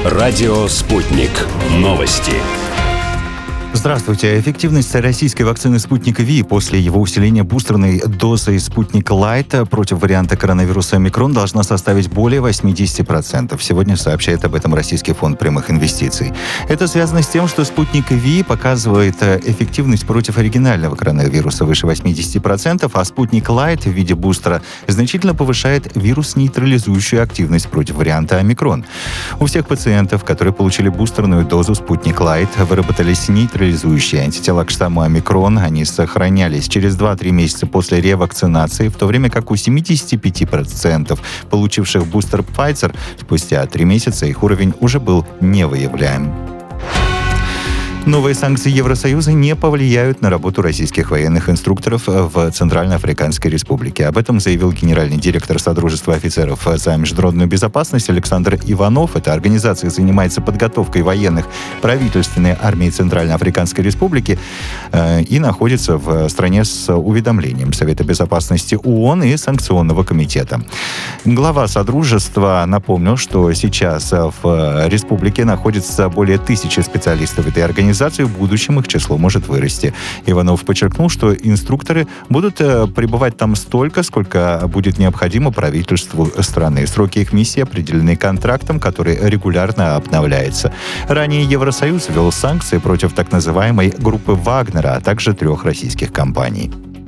Радио «Спутник». Новости. Здравствуйте. Эффективность российской вакцины «Спутник Ви» после его усиления бустерной дозой «Спутник Лайт» против варианта коронавируса «Омикрон» должна составить более 80%. Сегодня сообщает об этом Российский фонд прямых инвестиций. Это связано с тем, что «Спутник Ви» показывает эффективность против оригинального коронавируса выше 80%, а «Спутник Лайт» в виде бустера значительно повышает вирус-нейтрализующую активность против варианта «Омикрон». У всех пациентов, которые получили бустерную дозу «Спутник Лайт», выработались нейтрализующие антитела к штамму омикрон. Они сохранялись через 2-3 месяца после ревакцинации, в то время как у 75% получивших бустер Pfizer спустя 3 месяца их уровень уже был невыявляем. Новые санкции Евросоюза не повлияют на работу российских военных инструкторов в Центральноафриканской Республике. Об этом заявил генеральный директор Содружества офицеров за международную безопасность Александр Иванов. Эта организация занимается подготовкой военных правительственной армии Центральноафриканской Республики и находится в стране с уведомлением Совета безопасности ООН и санкционного комитета. Глава Содружества напомнил, что сейчас в республике находится более 1000 специалистов этой организации. В будущем их число может вырасти. Иванов подчеркнул, что инструкторы будут пребывать там столько, сколько будет необходимо правительству страны. Сроки их миссии определены контрактом, который регулярно обновляется. Ранее Евросоюз ввел санкции против так называемой группы Вагнера, а также 3 российских компаний.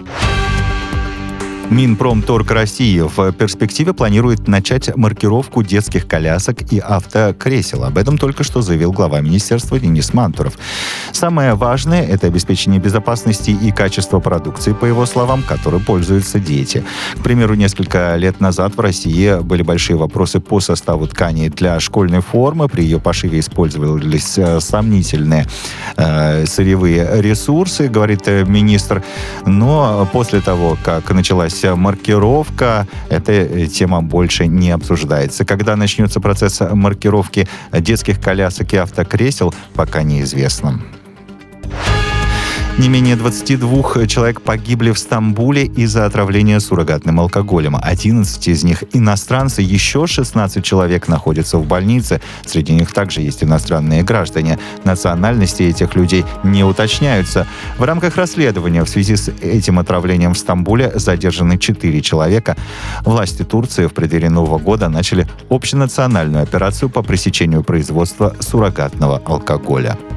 Минпромторг России в перспективе планирует начать маркировку детских колясок и автокресел. Об этом только что заявил глава министерства Денис Мантуров. Самое важное – это обеспечение безопасности и качества продукции, по его словам, которой пользуются дети. К примеру, несколько лет назад в России были большие вопросы по составу ткани для школьной формы. При ее пошиве использовались сомнительные сырьевые ресурсы, говорит министр. Но после того, как началась маркировка, эта тема больше не обсуждается. Когда начнется процесс маркировки детских колясок и автокресел, пока неизвестно. Не менее 22 человек погибли в Стамбуле из-за отравления суррогатным алкоголем. 11 из них иностранцы, еще 16 человек находятся в больнице. Среди них также есть иностранные граждане. Национальности этих людей не уточняются. В рамках расследования в связи с этим отравлением в Стамбуле задержаны 4 человека. Власти Турции в преддверии Нового года начали общенациональную операцию по пресечению производства суррогатного алкоголя.